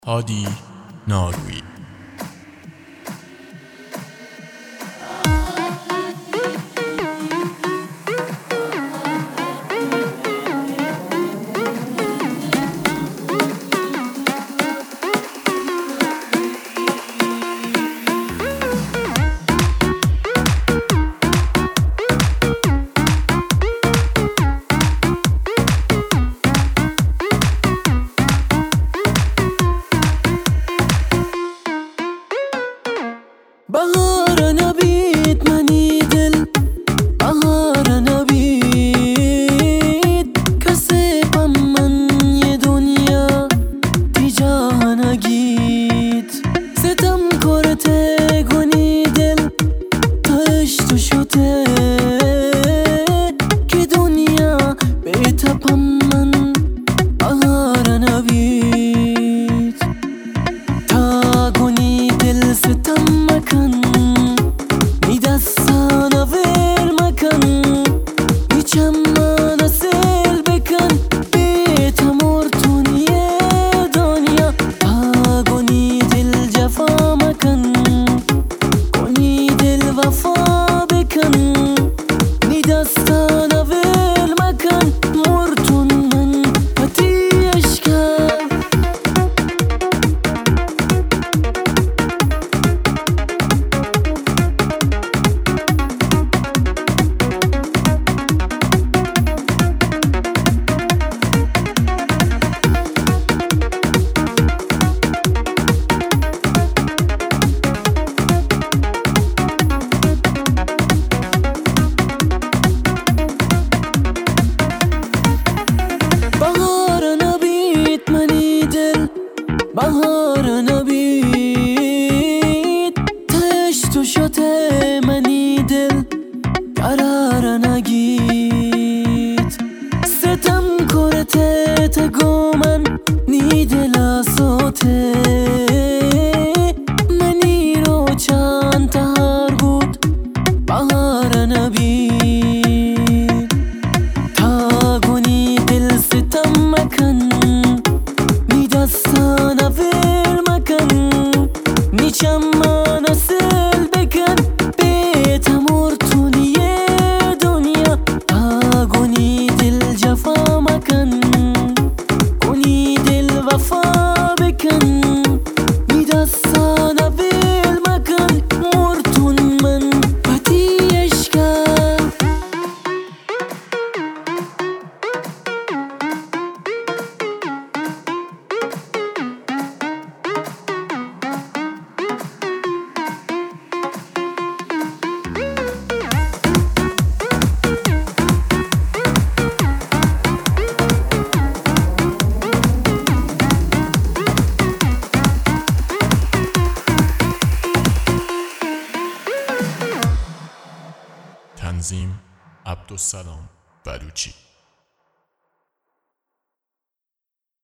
هادی نارویی. بهار نبید منی دل، بهار نبید کسی بم من یه دنیا دیجا نگید. ستم کرته گونی دل تاش تو شده که دنیا بیتا بم من بهار نبید. تا گونی دل ستم مکن نی دستانا ویل مکن، نی چمانا سیل بکن بیتا مرتونی دنیا. گونی دل جفا مکن، گونی دل وفا بکن، نی دستانا ویل مکن مرتون من پتیش کن. بهار نبید تش تو شده منی دل قرار نگید. ستم کرته تگو من نی دل سوته منی رو چند تهار بود بهار نبید. تا گونی دل ستم مکن نی دستانا ویل مکن، نی چمانا سیل بکن بیتا مرتونی دنیا. گونی دل جفا مکن، گونی دل وفا بکن، نی دستانا ویل مکن مرتون من پتیش کن. تنظیم عبدالسلام بلوچی.